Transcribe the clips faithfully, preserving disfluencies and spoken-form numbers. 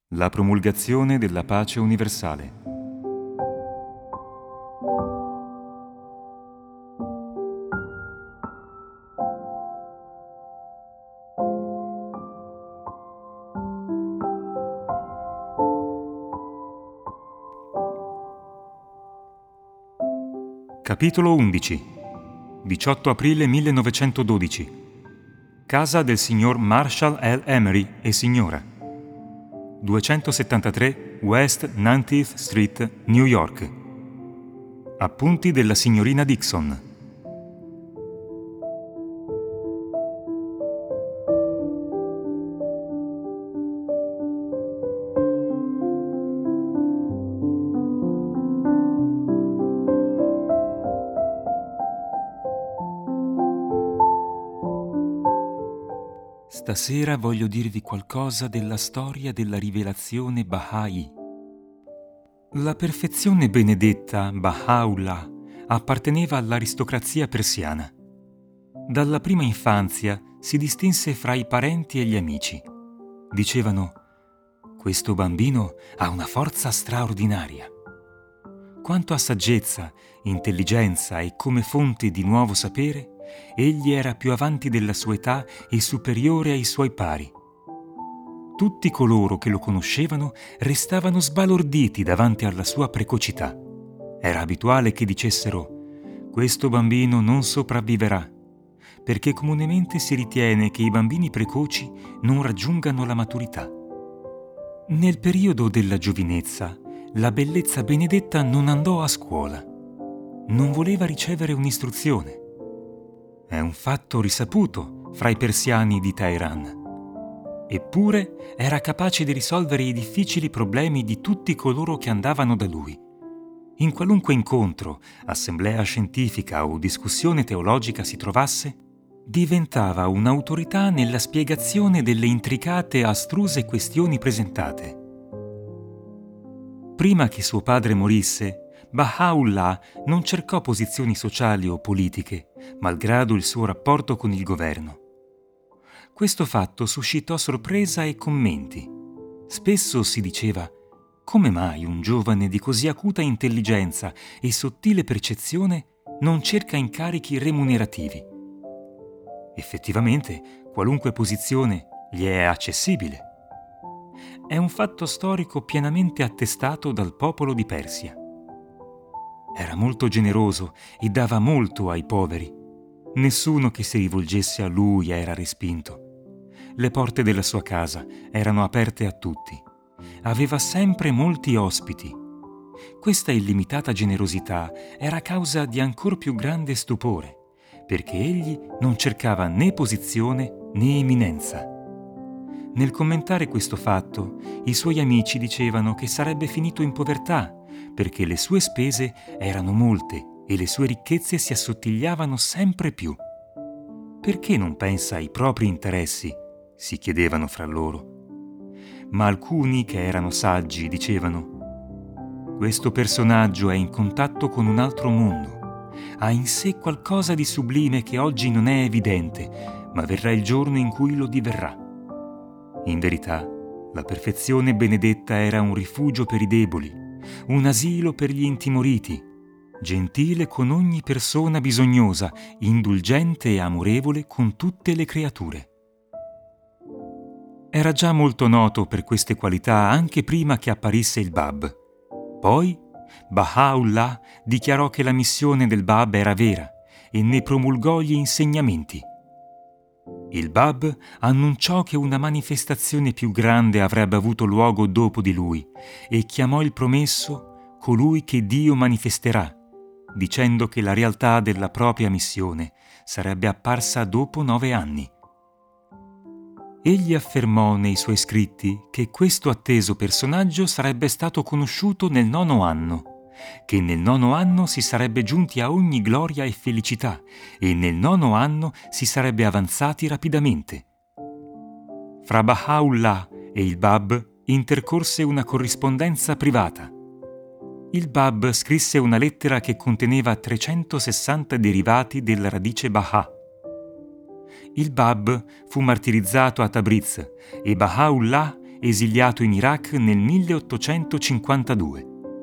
La promulgazione della pace universale. Capitolo undici. diciotto aprile millenovecentododici. Casa del signor Marshall L. Emery e signora. duecentosettantatré West ninetieth Street, New York. Appunti della signorina Dixon. Stasera voglio dirvi qualcosa della storia della rivelazione Bahá'í. La perfezione benedetta Baha'u'llah apparteneva all'aristocrazia persiana. Dalla prima infanzia si distinse fra i parenti e gli amici. Dicevano: questo bambino ha una forza straordinaria. Quanto a saggezza, intelligenza e come fonte di nuovo sapere, egli era più avanti della sua età e superiore ai suoi pari. Tutti coloro che lo conoscevano restavano sbalorditi davanti alla sua precocità. Era abituale che dicessero: questo bambino non sopravviverà, perché comunemente si ritiene che i bambini precoci non raggiungano la maturità. Nel periodo della giovinezza, la bellezza benedetta non andò a scuola. Non voleva ricevere un'istruzione. È un fatto risaputo fra i persiani di Teheran. Eppure era capace di risolvere i difficili problemi di tutti coloro che andavano da lui. In qualunque incontro, assemblea scientifica o discussione teologica si trovasse, diventava un'autorità nella spiegazione delle intricate e astruse questioni presentate. Prima che suo padre morisse, Baha'u'llah non cercò posizioni sociali o politiche, malgrado il suo rapporto con il governo. Questo fatto suscitò sorpresa e commenti. Spesso si diceva: come mai un giovane di così acuta intelligenza e sottile percezione non cerca incarichi remunerativi? Effettivamente, qualunque posizione gli è accessibile. È un fatto storico pienamente attestato dal popolo di Persia. Era molto generoso e dava molto ai poveri. Nessuno che si rivolgesse a lui era respinto. Le porte della sua casa erano aperte a tutti. Aveva sempre molti ospiti. Questa illimitata generosità era causa di ancor più grande stupore, perché egli non cercava né posizione né eminenza. Nel commentare questo fatto, i suoi amici dicevano che sarebbe finito in povertà, perché le sue spese erano molte e le sue ricchezze si assottigliavano sempre più. Perché non pensa ai propri interessi? Si chiedevano fra loro. Ma alcuni, che erano saggi, dicevano: questo personaggio è in contatto con un altro mondo, ha in sé qualcosa di sublime che oggi non è evidente, ma verrà il giorno in cui lo diverrà. In verità, la perfezione benedetta era un rifugio per i deboli, un asilo per gli intimoriti, gentile con ogni persona bisognosa, indulgente e amorevole con tutte le creature. Era già molto noto per queste qualità anche prima che apparisse il Bab. Poi Baha'u'llah dichiarò che la missione del Bab era vera e ne promulgò gli insegnamenti. Il Bab annunciò che una manifestazione più grande avrebbe avuto luogo dopo di lui e chiamò il promesso colui che Dio manifesterà, dicendo che la realtà della propria missione sarebbe apparsa dopo nove anni. Egli affermò nei suoi scritti che questo atteso personaggio sarebbe stato conosciuto nel nono anno, che nel nono anno si sarebbe giunti a ogni gloria e felicità e nel nono anno si sarebbe avanzati rapidamente. Fra Baha'u'llah e il Bab intercorse una corrispondenza privata. Il Bab scrisse una lettera che conteneva trecentosessanta derivati della radice Baha. Il Bab fu martirizzato a Tabriz e Baha'u'llah esiliato in Iraq nel milleottocentocinquantadue.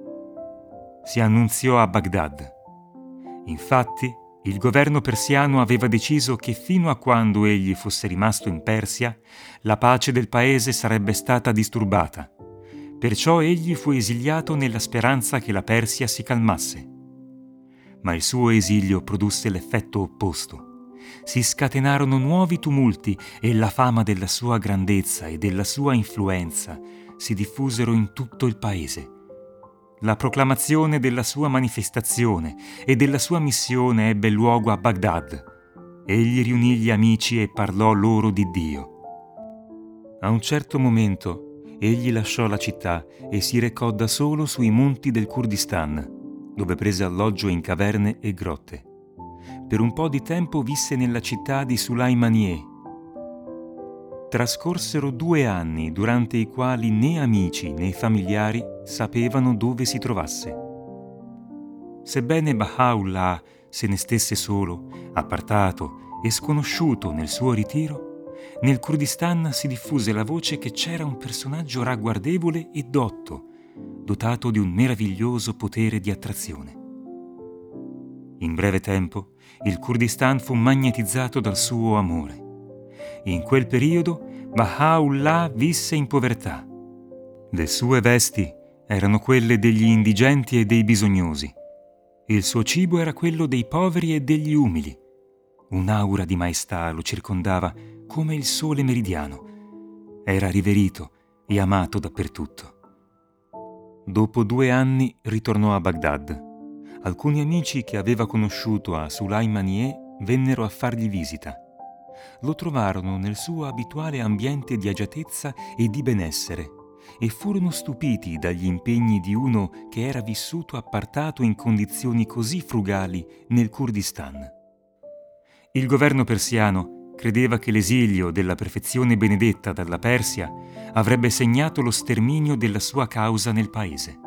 Si annunziò a Baghdad. Infatti, il governo persiano aveva deciso che fino a quando egli fosse rimasto in Persia, la pace del paese sarebbe stata disturbata. Perciò egli fu esiliato nella speranza che la Persia si calmasse. Ma il suo esilio produsse l'effetto opposto. Si scatenarono nuovi tumulti e la fama della sua grandezza e della sua influenza si diffusero in tutto il paese. La proclamazione della sua manifestazione e della sua missione ebbe luogo a Baghdad. Egli riunì gli amici e parlò loro di Dio. A un certo momento egli lasciò la città e si recò da solo sui monti del Kurdistan, dove prese alloggio in caverne e grotte. Per un po' di tempo visse nella città di Sulaymaniyeh. Trascorsero due anni durante i quali né amici né familiari sapevano dove si trovasse. Sebbene Baha'u'llah se ne stesse solo, appartato e sconosciuto nel suo ritiro, nel Kurdistan si diffuse la voce che c'era un personaggio ragguardevole e dotto, dotato di un meraviglioso potere di attrazione. In breve tempo, il Kurdistan fu magnetizzato dal suo amore. In quel periodo, Baha'u'llah visse in povertà. Le sue vesti erano quelle degli indigenti e dei bisognosi. Il suo cibo era quello dei poveri e degli umili. Un'aura di maestà lo circondava come il sole meridiano. Era riverito e amato dappertutto. Dopo due anni ritornò a Baghdad. Alcuni amici che aveva conosciuto a Sulaymaniyeh vennero a fargli visita. Lo trovarono nel suo abituale ambiente di agiatezza e di benessere e furono stupiti dagli impegni di uno che era vissuto appartato in condizioni così frugali nel Kurdistan. Il governo persiano credeva che l'esilio della perfezione benedetta dalla Persia avrebbe segnato lo sterminio della sua causa nel paese.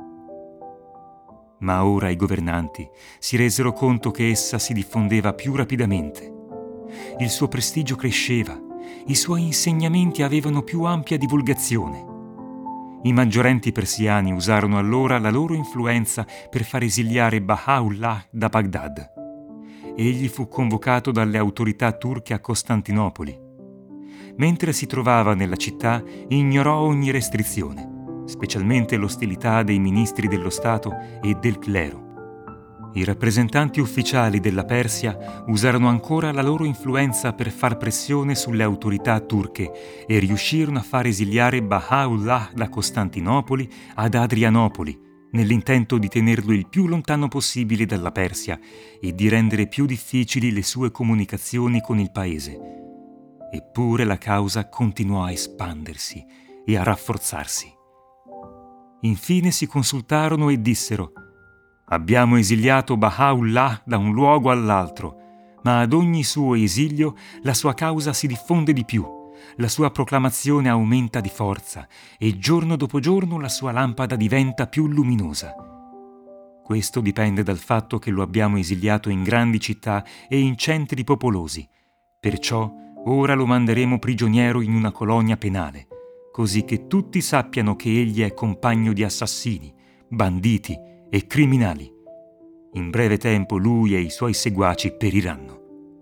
Ma ora i governanti si resero conto che essa si diffondeva più rapidamente. Il suo prestigio cresceva, i suoi insegnamenti avevano più ampia divulgazione. I maggiorenti persiani usarono allora la loro influenza per far esiliare Baha'u'llah da Baghdad. Egli fu convocato dalle autorità turche a Costantinopoli. Mentre si trovava nella città, ignorò ogni restrizione, specialmente l'ostilità dei ministri dello Stato e del clero. I rappresentanti ufficiali della Persia usarono ancora la loro influenza per far pressione sulle autorità turche e riuscirono a far esiliare Baha'u'llah da Costantinopoli ad Adrianopoli, nell'intento di tenerlo il più lontano possibile dalla Persia e di rendere più difficili le sue comunicazioni con il paese. Eppure la causa continuò a espandersi e a rafforzarsi. Infine si consultarono e dissero: «Abbiamo esiliato Baha'u'llah da un luogo all'altro, ma ad ogni suo esilio la sua causa si diffonde di più, la sua proclamazione aumenta di forza e giorno dopo giorno la sua lampada diventa più luminosa. Questo dipende dal fatto che lo abbiamo esiliato in grandi città e in centri popolosi, perciò ora lo manderemo prigioniero in una colonia penale, così che tutti sappiano che egli è compagno di assassini, banditi e criminali. In breve tempo lui e i suoi seguaci periranno».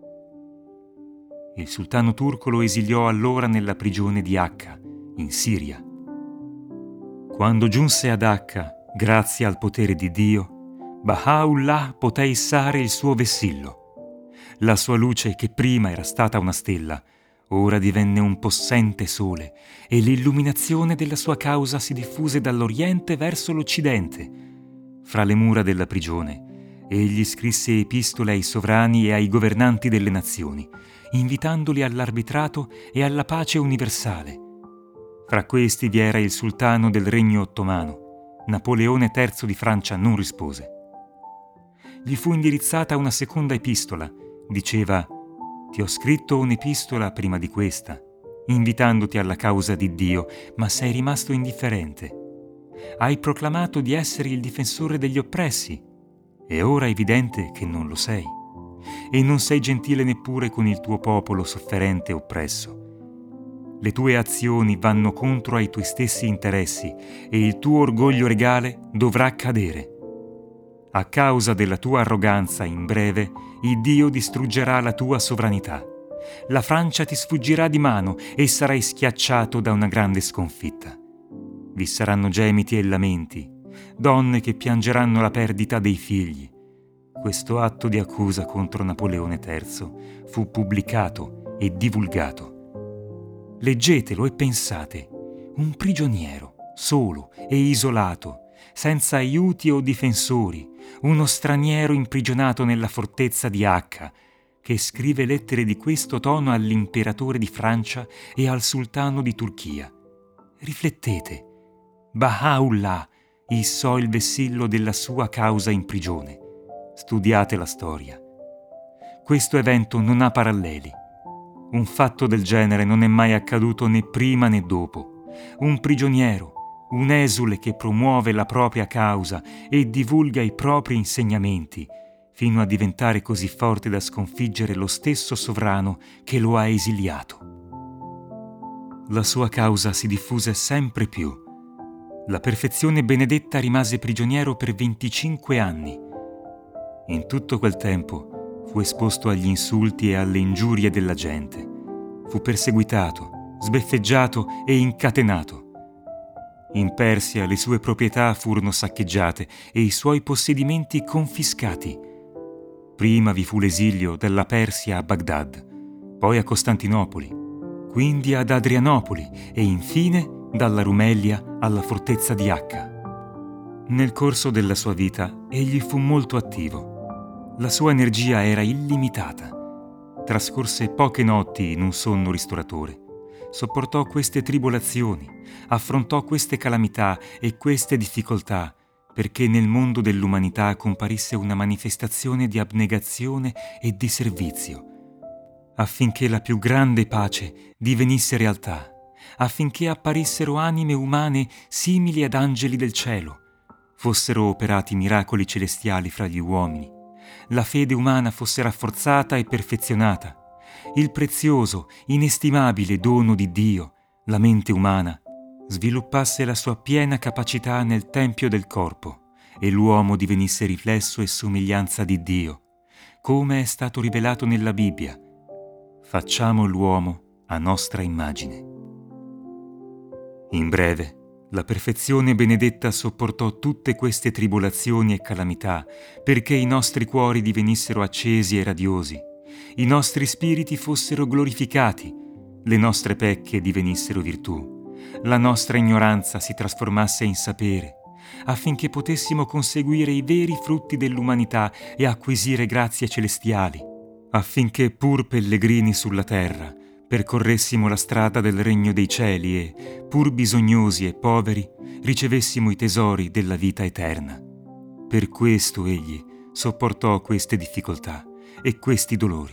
Il sultano turco lo esiliò allora nella prigione di Acca, in Siria. Quando giunse ad Acca, grazie al potere di Dio, Baha'u'llah poté issare il suo vessillo. La sua luce, che prima era stata una stella, ora divenne un possente sole e l'illuminazione della sua causa si diffuse dall'Oriente verso l'Occidente. Fra le mura della prigione, egli scrisse epistole ai sovrani e ai governanti delle nazioni, invitandoli all'arbitrato e alla pace universale. Fra questi vi era il sultano del regno ottomano. Napoleone terzo di Francia non rispose. Gli fu indirizzata una seconda epistola. Diceva: «Ti ho scritto un'epistola prima di questa, invitandoti alla causa di Dio, ma sei rimasto indifferente. Hai proclamato di essere il difensore degli oppressi, e ora è evidente che non lo sei. E non sei gentile neppure con il tuo popolo sofferente e oppresso. Le tue azioni vanno contro ai tuoi stessi interessi e il tuo orgoglio regale dovrà cadere. A causa della tua arroganza, in breve, il Dio distruggerà la tua sovranità. La Francia ti sfuggirà di mano e sarai schiacciato da una grande sconfitta. Vi saranno gemiti e lamenti, donne che piangeranno la perdita dei figli. Questo atto di accusa contro Napoleone terzo fu pubblicato e divulgato. Leggetelo e pensate, un prigioniero, solo e isolato, senza aiuti o difensori, uno straniero imprigionato nella fortezza di Acca, che scrive lettere di questo tono all'imperatore di Francia e al sultano di Turchia. Riflettete, Baha'u'llah issò il vessillo della sua causa in prigione. Studiate la storia. Questo evento non ha paralleli. Un fatto del genere non è mai accaduto né prima né dopo. Un prigioniero, un esule che promuove la propria causa e divulga i propri insegnamenti, fino a diventare così forte da sconfiggere lo stesso sovrano che lo ha esiliato. La sua causa si diffuse sempre più. La perfezione benedetta rimase prigioniero per venticinque anni. In tutto quel tempo fu esposto agli insulti e alle ingiurie della gente. Fu perseguitato, sbeffeggiato e incatenato. In Persia le sue proprietà furono saccheggiate e i suoi possedimenti confiscati. Prima vi fu l'esilio dalla Persia a Baghdad, poi a Costantinopoli, quindi ad Adrianopoli e infine dalla Rumelia alla fortezza di Acca. Nel corso della sua vita egli fu molto attivo. La sua energia era illimitata. Trascorse poche notti in un sonno ristoratore. Sopportò queste tribolazioni, affrontò queste calamità e queste difficoltà perché nel mondo dell'umanità comparisse una manifestazione di abnegazione e di servizio, affinché la più grande pace divenisse realtà, affinché apparissero anime umane simili ad angeli del cielo, fossero operati miracoli celestiali fra gli uomini, la fede umana fosse rafforzata e perfezionata, il prezioso, inestimabile dono di Dio, la mente umana, sviluppasse la sua piena capacità nel tempio del corpo e l'uomo divenisse riflesso e somiglianza di Dio, come è stato rivelato nella Bibbia. Facciamo l'uomo a nostra immagine. In breve, la perfezione benedetta sopportò tutte queste tribolazioni e calamità perché i nostri cuori divenissero accesi e radiosi, i nostri spiriti fossero glorificati, le nostre pecche divenissero virtù, la nostra ignoranza si trasformasse in sapere, affinché potessimo conseguire i veri frutti dell'umanità e acquisire grazie celestiali, affinché pur pellegrini sulla terra percorressimo la strada del regno dei cieli e, pur bisognosi e poveri, ricevessimo i tesori della vita eterna. Per questo egli sopportò queste difficoltà e questi dolori.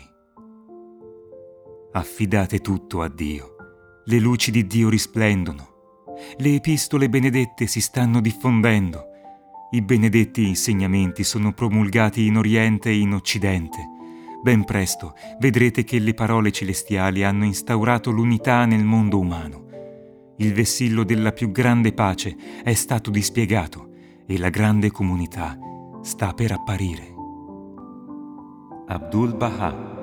Affidate tutto a Dio. Le luci di Dio risplendono. Le epistole benedette si stanno diffondendo. I benedetti insegnamenti sono promulgati in Oriente e in Occidente. Ben presto vedrete che le parole celestiali hanno instaurato l'unità nel mondo umano. Il vessillo della più grande pace è stato dispiegato e la grande comunità sta per apparire. Abdul Baha